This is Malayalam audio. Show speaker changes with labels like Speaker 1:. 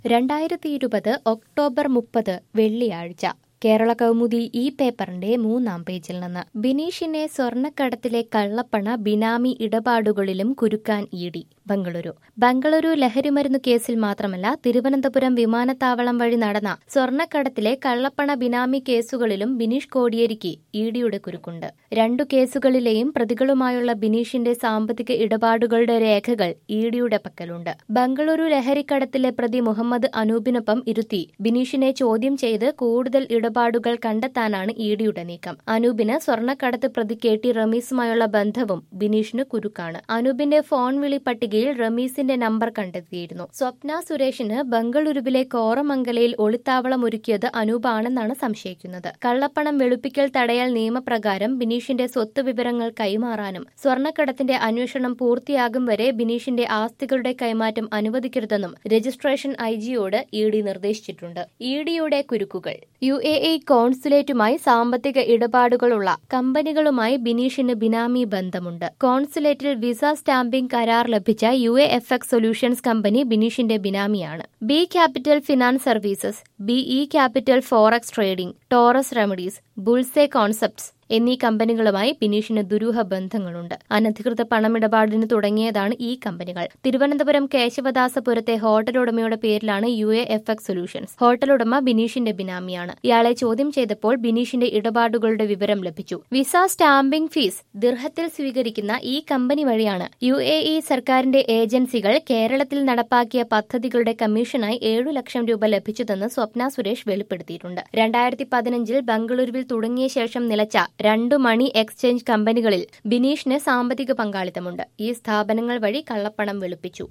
Speaker 1: 2020 ഒക്ടോബർ 30 വെള്ളിയാഴ്ച കേരള കൗമുദി ഈ പേപ്പറിന്റെ 3-ാം പേജിൽ നിന്ന് ബിനീഷിനെ സ്വർണ്ണക്കടത്തിലെ കള്ളപ്പണ ബിനാമി ഇടപാടുകളിലും കുരുക്കാൻ ഇഡി. ബംഗളൂരു ലഹരിമരുന്ന് കേസിൽ മാത്രമല്ല തിരുവനന്തപുരം വിമാനത്താവളം വഴി നടന്ന സ്വർണ്ണക്കടത്തിലെ കള്ളപ്പണ ബിനാമി കേസുകളിലും ബിനീഷ് കോടിയേരിക്ക് ഇഡിയുടെ കുരുക്കുണ്ട്. 2 കേസുകളിലെയും പ്രതികളുമായുള്ള ബിനീഷിന്റെ സാമ്പത്തിക ഇടപാടുകളുടെ രേഖകൾ ഇഡിയുടെ പക്കലുണ്ട്. ബംഗളൂരു ലഹരിക്കടത്തിലെ പ്രതി മുഹമ്മദ് അനൂപിനൊപ്പം ഇരുത്തി ബിനീഷിനെ ചോദ്യം ചെയ്ത് കൂടുതൽ ഇടപാടുകൾ കണ്ടെത്താനാണ് ഇഡിയുടെ നീക്കം. അനൂപിന് സ്വർണ്ണക്കടത്ത് പ്രതി കെ.ടി. റമീസുമായുള്ള ബന്ധവും ബിനീഷിന് കുരുക്കാണ്. അനൂപിന്റെ ഫോൺ വിളി പട്ടികയിൽ റമീസിന്റെ നമ്പർ കണ്ടെത്തിയിരുന്നു. സ്വപ്ന സുരേഷിന് ബംഗളൂരുവിലെ കോറമംഗലയിൽ ഒളിത്താവളമൊരുക്കിയത് അനൂപാണെന്നാണ് സംശയിക്കുന്നത്. കള്ളപ്പണം വെളുപ്പിക്കൽ തടയൽ നിയമപ്രകാരം ബിനീഷിന്റെ സ്വത്ത് വിവരങ്ങൾ കൈമാറാനും സ്വർണ്ണക്കടത്തിന്റെ അന്വേഷണം പൂർത്തിയാകും വരെ ബിനീഷിന്റെ ആസ്തികളുടെ കൈമാറ്റം അനുവദിക്കരുതെന്നും രജിസ്ട്രേഷൻ ഐജിയോട് ഇഡി നിർദ്ദേശിച്ചിട്ടുണ്ട്. ഇഡിയുടെ കുരുക്കുകൾ. UAE കോൺസുലേറ്റുമായി സാമ്പത്തിക ഇടപാടുകളുള്ള കമ്പനികളുമായി ബിനീഷിന് ബിനാമി ബന്ധമുണ്ട്. കോൺസുലേറ്റിൽ വിസ സ്റ്റാമ്പിംഗ് കരാർ ലഭിച്ച UAFX സൊല്യൂഷൻസ് കമ്പനി ബിനീഷിന്റെ ബിനാമിയാണ്. B capital finance services, BE capital forex trading, Taurus remedies, bullseye concepts എന്നീ കമ്പനികളുമായി ബിനീഷിന് ദുരൂഹ ബന്ധങ്ങളുണ്ട്. അനധികൃത പണമിടപാടിന് തുടങ്ങിയതാണ് ഈ കമ്പനികൾ. തിരുവനന്തപുരം കേശവദാസപുരത്തെ ഹോട്ടൽ ഉടമയുടെ പേരിലാണ് UAFX സൊല്യൂഷൻസ്. ഹോട്ടൽ ഉടമ ബിനീഷിന്റെ ബിനാമിയാണ്. ഇയാളെ ചോദ്യം ചെയ്തപ്പോൾ ബിനീഷിന്റെ ഇടപാടുകളുടെ വിവരം ലഭിച്ചു. വിസ സ്റ്റാമ്പിംഗ് ഫീസ് ദിർഹത്തിൽ സ്വീകരിക്കുന്ന ഈ കമ്പനി വഴിയാണ് UAE സർക്കാരിന്റെ ഏജൻസികൾ കേരളത്തിൽ നടപ്പാക്കിയ പദ്ധതികളുടെ കമ്മീഷനായി 7 ലക്ഷം രൂപ ലഭിച്ചതെന്ന് സ്വപ്ന സുരേഷ് വെളിപ്പെടുത്തിയിട്ടുണ്ട്. 2015 ബംഗളൂരുവിൽ തുടങ്ങിയ ശേഷം നിലച്ച 2 മണി എക്സ്ചേഞ്ച് കമ്പനികളിൽ ബിനീഷിന് സാമ്പത്തിക പങ്കാളിത്തമുണ്ട്. ഈ സ്ഥാപനങ്ങൾ വഴി കള്ളപ്പണം വെളുപ്പിച്ചു.